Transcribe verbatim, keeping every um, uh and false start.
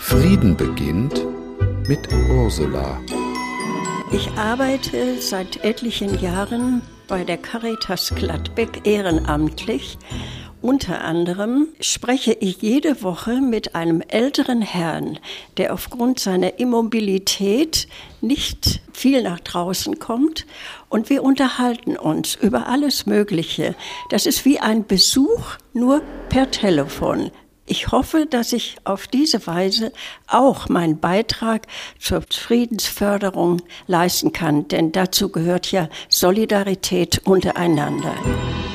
Frieden beginnt mit Ursula. Ich arbeite seit etlichen Jahren bei der Caritas Gladbeck ehrenamtlich. Unter anderem spreche ich jede Woche mit einem älteren Herrn, der aufgrund seiner Immobilität nicht viel nach draußen kommt, und wir unterhalten uns über alles Mögliche. Das ist wie ein Besuch, nur per Telefon. Ich hoffe, dass ich auf diese Weise auch meinen Beitrag zur Friedensförderung leisten kann, denn dazu gehört ja Solidarität untereinander.